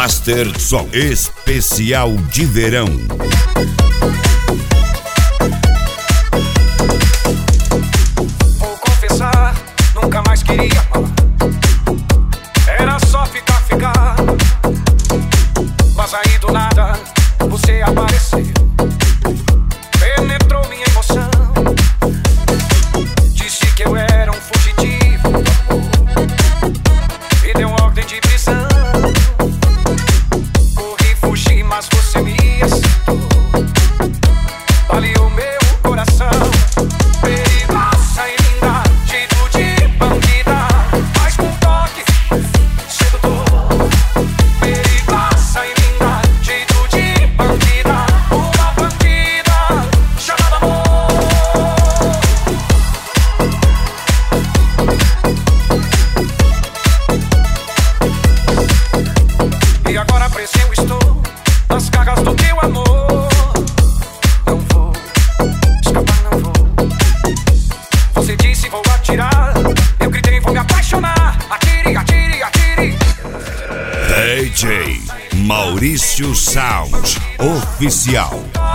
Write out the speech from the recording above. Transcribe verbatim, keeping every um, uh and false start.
Master Som especial de verão. Vou confessar, nunca mais queria falar. Era só ficar, ficar. Mas aí do nada você apareceu, penetrou minha emoção. Disse que eu era um fugitivo do amor, me deu ordem de prisão. Corri, fugi, mas você me acertou. Baleou meu coração. Perigosa e linda, jeito de bandida, mas com toque sedutor. Perigosa e linda, jeito de bandida, uma bandida chamada amor. E agora preso eu estou nas garras do teu amor. Não vou escapar, não vou. Você disse vou atirar, eu gritei vou me apaixonar. Atire, atire, atire. D J Maurício Sound Oficial.